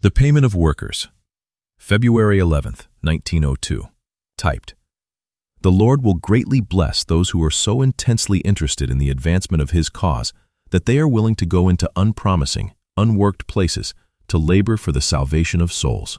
The Payment of Workers, February 11th, 1902. Typed. The Lord will greatly bless those who are so intensely interested in the advancement of His cause that they are willing to go into unpromising, unworked places to labor for the salvation of souls.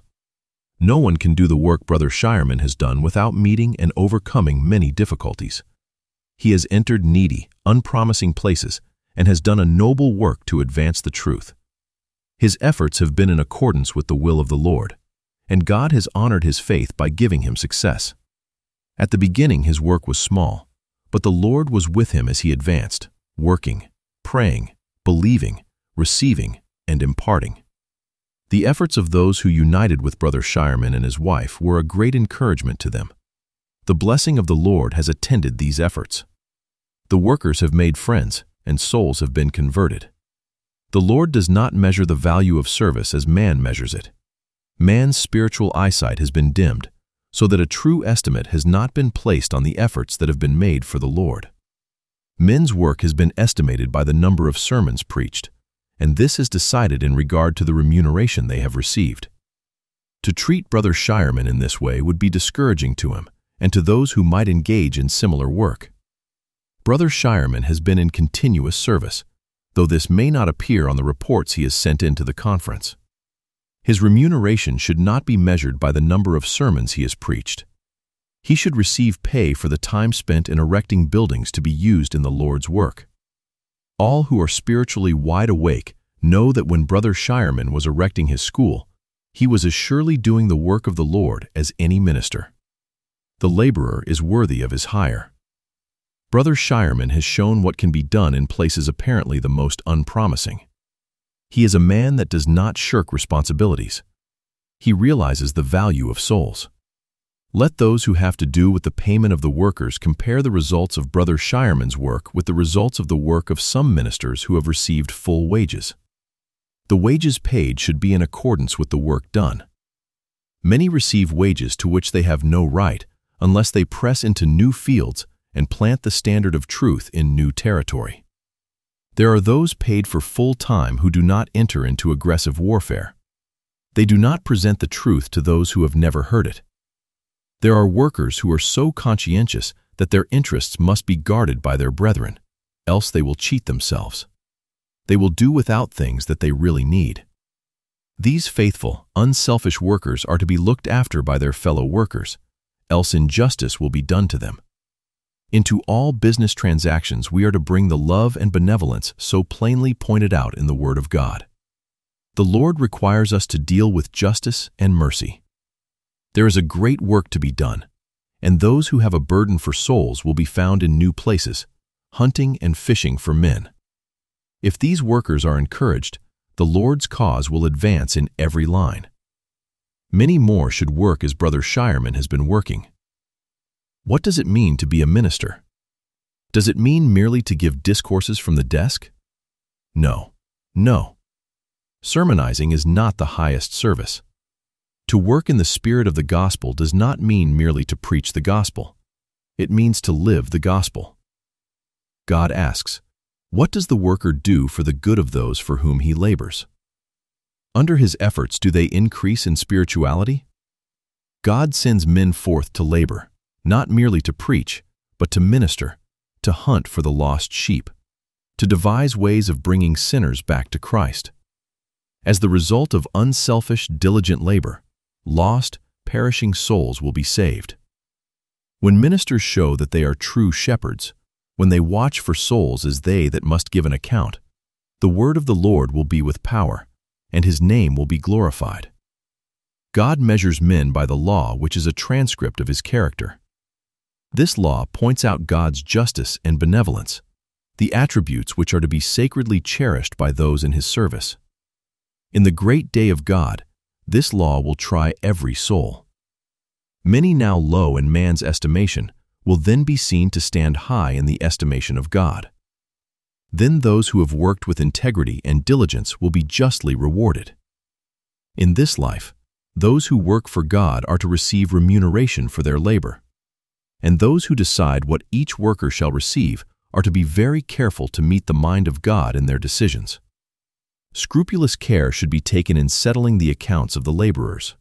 No one can do the work Brother Shireman has done without meeting and overcoming many difficulties. He has entered needy, unpromising places and has done a noble work to advance the truth. His efforts have been in accordance with the will of the Lord, and God has honored his faith by giving him success. At the beginning his work was small, but the Lord was with him as he advanced, working, praying, believing, receiving, and imparting. The efforts of those who united with Brother Shireman and his wife were a great encouragement to them. The blessing of the Lord has attended these efforts. The workers have made friends, and souls have been converted. The Lord does not measure the value of service as man measures it. Man's spiritual eyesight has been dimmed, so that a true estimate has not been placed on the efforts that have been made for the Lord. Men's work has been estimated by the number of sermons preached, and this is decided in regard to the remuneration they have received. To treat Brother Shireman in this way would be discouraging to him and to those who might engage in similar work. Brother Shireman has been in continuous service, though this may not appear on the reports he has sent in to the conference. His remuneration should not be measured by the number of sermons he has preached. He should receive pay for the time spent in erecting buildings to be used in the Lord's work. All who are spiritually wide awake know that when Brother Shireman was erecting his school, he was as surely doing the work of the Lord as any minister. The laborer is worthy of his hire. Brother Shireman has shown what can be done in places apparently the most unpromising. He is a man that does not shirk responsibilities. He realizes the value of souls. Let those who have to do with the payment of the workers compare the results of Brother Shireman's work with the results of the work of some ministers who have received full wages. The wages paid should be in accordance with the work done. Many receive wages to which they have no right unless they press into new fields and plant the standard of truth in new territory. There are those paid for full time who do not enter into aggressive warfare. They do not present the truth to those who have never heard it. There are workers who are so conscientious that their interests must be guarded by their brethren, else they will cheat themselves. They will do without things that they really need. These faithful, unselfish workers are to be looked after by their fellow workers, else injustice will be done to them. Into all business transactions we are to bring the love and benevolence so plainly pointed out in the Word of God. The Lord requires us to deal with justice and mercy. There is a great work to be done, and those who have a burden for souls will be found in new places, hunting and fishing for men. If these workers are encouraged, the Lord's cause will advance in every line. Many more should work as Brother Shireman has been working. What does it mean to be a minister? Does it mean merely to give discourses from the desk? No. Sermonizing is not the highest service. To work in the spirit of the gospel does not mean merely to preach the gospel. It means to live the gospel. God asks, what does the worker do for the good of those for whom he labors? Under his efforts, do they increase in spirituality? God sends men forth to labor, not merely to preach, but to minister, to hunt for the lost sheep, to devise ways of bringing sinners back to Christ. As the result of unselfish, diligent labor, lost, perishing souls will be saved. When ministers show that they are true shepherds, when they watch for souls as they that must give an account, the word of the Lord will be with power, and his name will be glorified. God measures men by the law, which is a transcript of his character. This law points out God's justice and benevolence, the attributes which are to be sacredly cherished by those in his service. In the great day of God, this law will try every soul. Many now low in man's estimation will then be seen to stand high in the estimation of God. Then those who have worked with integrity and diligence will be justly rewarded. In this life, those who work for God are to receive remuneration for their labor. And those who decide what each worker shall receive are to be very careful to meet the mind of God in their decisions. Scrupulous care should be taken in settling the accounts of the laborers.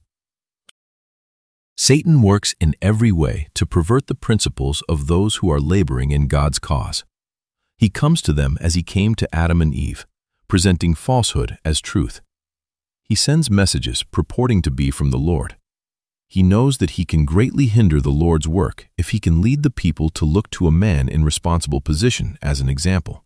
Satan works in every way to pervert the principles of those who are laboring in God's cause. He comes to them as he came to Adam and Eve, presenting falsehood as truth. He sends messages purporting to be from the Lord. He knows that he can greatly hinder the Lord's work if he can lead the people to look to a man in responsible position as an example.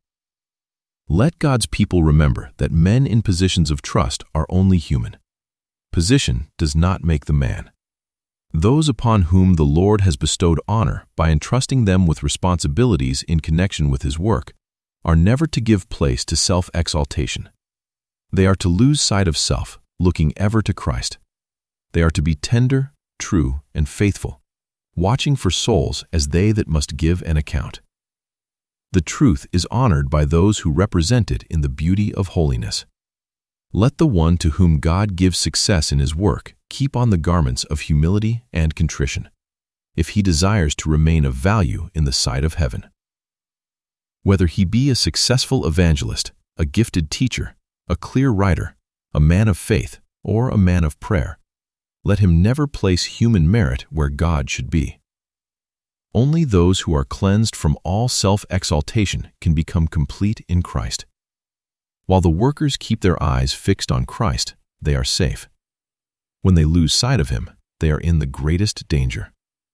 Let God's people remember that men in positions of trust are only human. Position does not make the man. Those upon whom the Lord has bestowed honor by entrusting them with responsibilities in connection with his work are never to give place to self-exaltation. They are to lose sight of self, looking ever to Christ. They are to be tender, true, and faithful, watching for souls as they that must give an account. The truth is honored by those who represent it in the beauty of holiness. Let the one to whom God gives success in his work keep on the garments of humility and contrition, if he desires to remain of value in the sight of heaven. Whether he be a successful evangelist, a gifted teacher, a clear writer, a man of faith, or a man of prayer, let him never place human merit where God should be. Only those who are cleansed from all self-exaltation can become complete in Christ. While the workers keep their eyes fixed on Christ, they are safe. When they lose sight of him, they are in the greatest danger.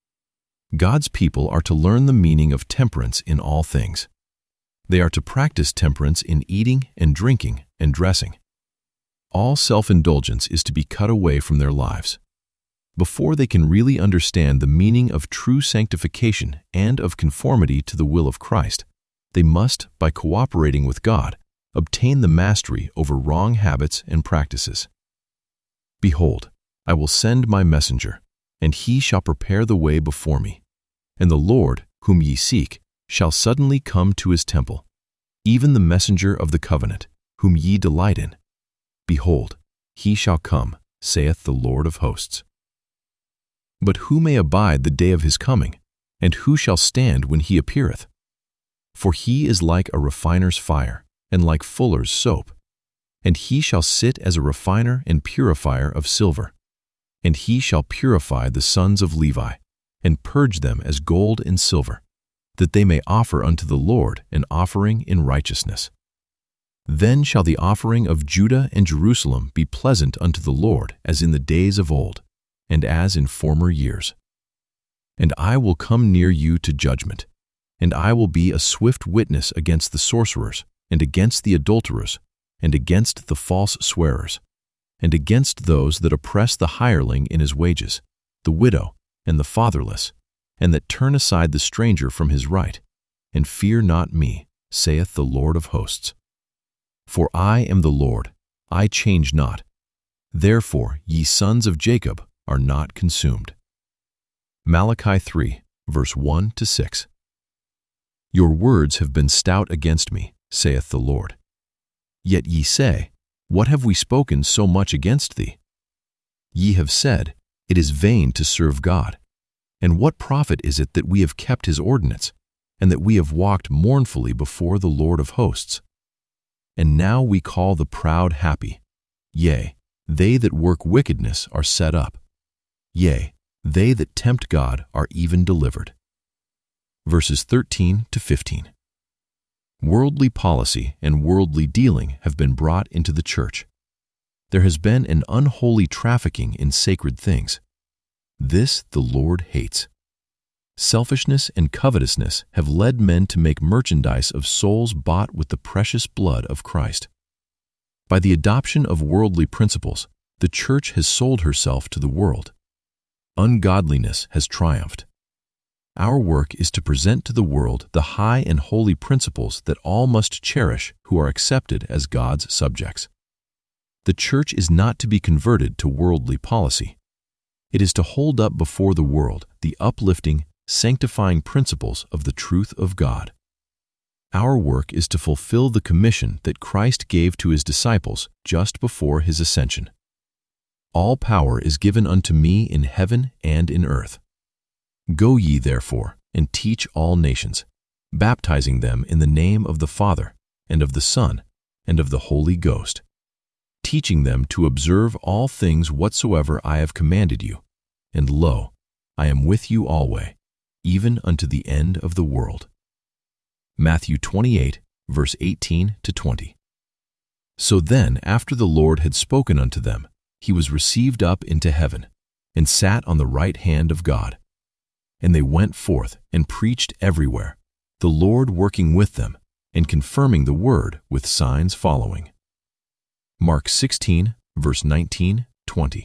God's people are to learn the meaning of temperance in all things. They are to practice temperance in eating and drinking and dressing. All self-indulgence is to be cut away from their lives. Before they can really understand the meaning of true sanctification and of conformity to the will of Christ, they must, by cooperating with God, obtain the mastery over wrong habits and practices. Behold, I will send my messenger, and he shall prepare the way before me. And the Lord, whom ye seek, shall suddenly come to his temple, even the messenger of the covenant, whom ye delight in. Behold, he shall come, saith the Lord of hosts. But who may abide the day of his coming, and who shall stand when he appeareth? For he is like a refiner's fire, and like fuller's soap. And he shall sit as a refiner and purifier of silver. And he shall purify the sons of Levi, and purge them as gold and silver, that they may offer unto the Lord an offering in righteousness. Then shall the offering of Judah and Jerusalem be pleasant unto the Lord as in the days of old, and as in former years. And I will come near you to judgment, and I will be a swift witness against the sorcerers, and against the adulterers, and against the false swearers, and against those that oppress the hireling in his wages, the widow, and the fatherless, and that turn aside the stranger from his right, and fear not me, saith the Lord of hosts. For I am the Lord, I change not. Therefore ye sons of Jacob are not consumed. Malachi 3, verse 1-6. Your words have been stout against me, saith the Lord. Yet ye say, What have we spoken so much against thee? Ye have said, It is vain to serve God. And what profit is it that we have kept his ordinance, and that we have walked mournfully before the Lord of hosts? And now we call the proud happy. Yea, they that work wickedness are set up. Yea, they that tempt God are even delivered. Verses 13-15. Worldly policy and worldly dealing have been brought into the church. There has been an unholy trafficking in sacred things. This the Lord hates. Selfishness and covetousness have led men to make merchandise of souls bought with the precious blood of Christ. By the adoption of worldly principles, the church has sold herself to the world. Ungodliness has triumphed. Our work is to present to the world the high and holy principles that all must cherish who are accepted as God's subjects. The church is not to be converted to worldly policy. It is to hold up before the world the uplifting, sanctifying principles of the truth of God. Our work is to fulfill the commission that Christ gave to his disciples just before his ascension. All power is given unto me in heaven and in earth. Go ye therefore, and teach all nations, baptizing them in the name of the Father, and of the Son, and of the Holy Ghost, teaching them to observe all things whatsoever I have commanded you. And lo, I am with you alway, even unto the end of the world. Matthew 28, verse 18 to 20. So then, after the Lord had spoken unto them, he was received up into heaven, and sat on the right hand of God. And they went forth and preached everywhere, the Lord working with them, and confirming the word with signs following. Mark 16, verse 19, 20.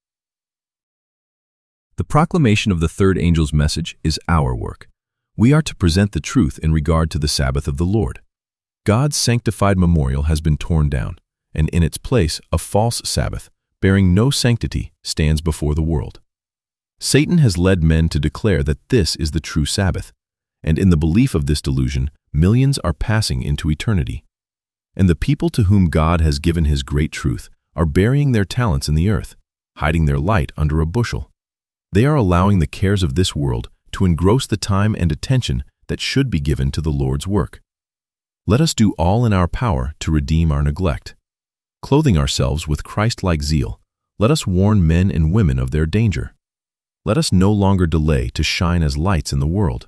The proclamation of the third angel's message is our work. We are to present the truth in regard to the Sabbath of the Lord. God's sanctified memorial has been torn down, and in its place a false Sabbath, bearing no sanctity, stands before the world. Satan has led men to declare that this is the true Sabbath, and in the belief of this delusion, millions are passing into eternity. And the people to whom God has given his great truth are burying their talents in the earth, hiding their light under a bushel. They are allowing the cares of this world to engross the time and attention that should be given to the Lord's work. Let us do all in our power to redeem our neglect. Clothing ourselves with Christ-like zeal, let us warn men and women of their danger. Let us no longer delay to shine as lights in the world.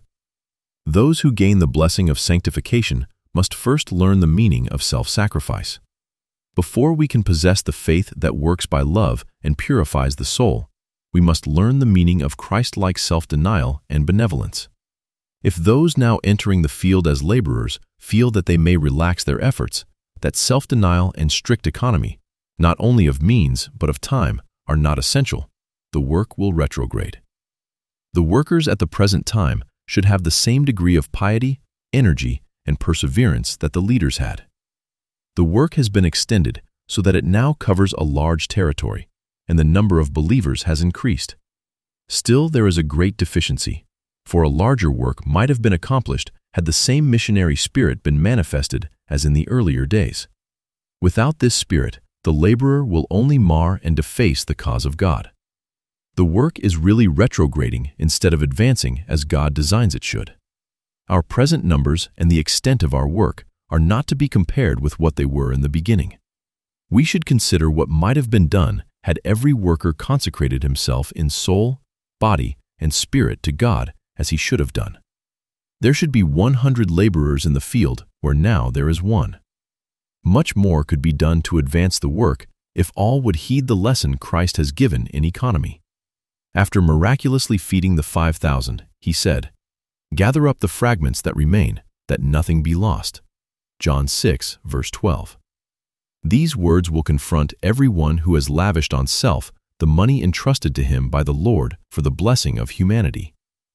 Those who gain the blessing of sanctification must first learn the meaning of self-sacrifice. Before we can possess the faith that works by love and purifies the soul, we must learn the meaning of Christ-like self-denial and benevolence. If those now entering the field as laborers feel that they may relax their efforts, that self-denial and strict economy, not only of means but of time, are not essential, the work will retrograde. The workers at the present time should have the same degree of piety, energy, and perseverance that the leaders had. The work has been extended so that it now covers a large territory, and the number of believers has increased. Still, there is a great deficiency, for a larger work might have been accomplished had the same missionary spirit been manifested as in the earlier days. Without this spirit, the laborer will only mar and deface the cause of God. The work is really retrograding instead of advancing as God designs it should. Our present numbers and the extent of our work are not to be compared with what they were in the beginning. We should consider what might have been done had every worker consecrated himself in soul, body, and spirit to God as he should have done. There should be 100 laborers in the field where now there is one. Much more could be done to advance the work if all would heed the lesson Christ has given in economy. After miraculously feeding the 5,000, he said, "Gather up the fragments that remain, that nothing be lost." John 6, verse 12. These words will confront everyone who has lavished on self the money entrusted to him by the Lord for the blessing of humanity.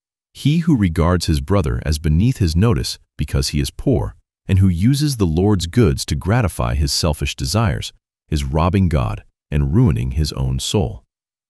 He who regards his brother as beneath his notice because he is poor, and who uses the Lord's goods to gratify his selfish desires, is robbing God and ruining his own soul.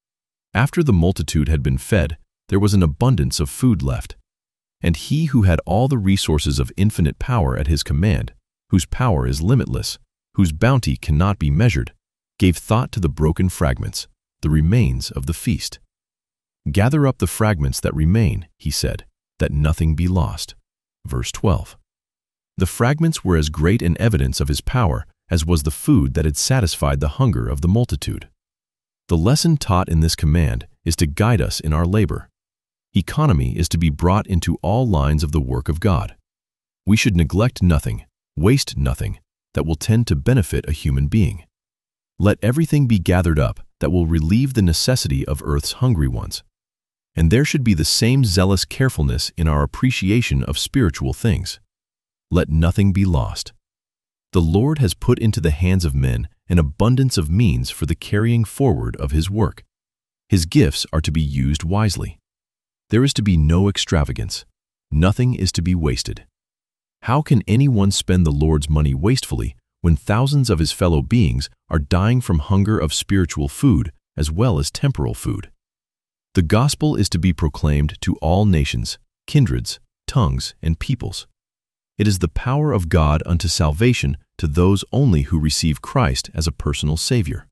After the multitude had been fed, there was an abundance of food left. And he who had all the resources of infinite power at his command, whose power is limitless, whose bounty cannot be measured, gave thought to the broken fragments, the remains of the feast. "Gather up the fragments that remain," he said, "that nothing be lost." Verse 12. The fragments were as great an evidence of his power as was the food that had satisfied the hunger of the multitude. The lesson taught in this command is to guide us in our labor. Economy is to be brought into all lines of the work of God. We should neglect nothing, waste nothing, that will tend to benefit a human being. Let everything be gathered up that will relieve the necessity of earth's hungry ones. And there should be the same zealous carefulness in our appreciation of spiritual things. Let nothing be lost. The Lord has put into the hands of men an abundance of means for the carrying forward of his work. His gifts are to be used wisely. There is to be no extravagance. Nothing is to be wasted. How can anyone spend the Lord's money wastefully when thousands of his fellow beings are dying from hunger of spiritual food as well as temporal food? The gospel is to be proclaimed to all nations, kindreds, tongues, and peoples. It is the power of God unto salvation to those only who receive Christ as a personal Savior.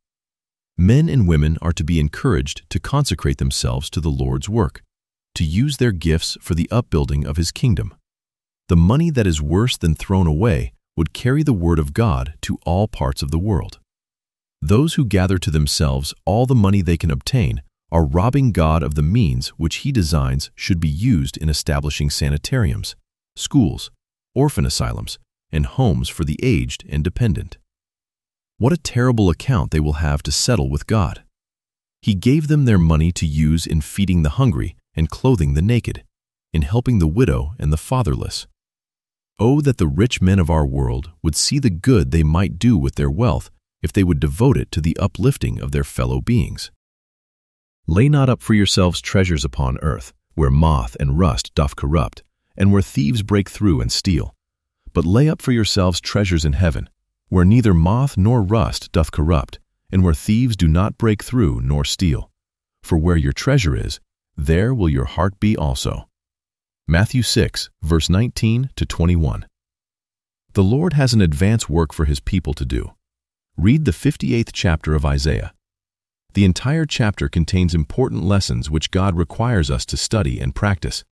Men and women are to be encouraged to consecrate themselves to the Lord's work, to use their gifts for the upbuilding of his kingdom. The money that is worse than thrown away would carry the word of God to all parts of the world. Those who gather to themselves all the money they can obtain are robbing God of the means which He designs should be used in establishing sanitariums, schools, orphan asylums, and homes for the aged and dependent. What a terrible account they will have to settle with God. He gave them their money to use in feeding the hungry and clothing the naked, in helping the widow and the fatherless. Oh, that the rich men of our world would see the good they might do with their wealth if they would devote it to the uplifting of their fellow beings. Lay not up for yourselves treasures upon earth, where moth and rust doth corrupt, and where thieves break through and steal. But lay up for yourselves treasures in heaven, where neither moth nor rust doth corrupt, and where thieves do not break through nor steal. For where your treasure is, there will your heart be also. Matthew 6, verse 19 to 21. The Lord has an advance work for His people to do. Read the 58th chapter of Isaiah. The entire chapter contains important lessons which God requires us to study and practice.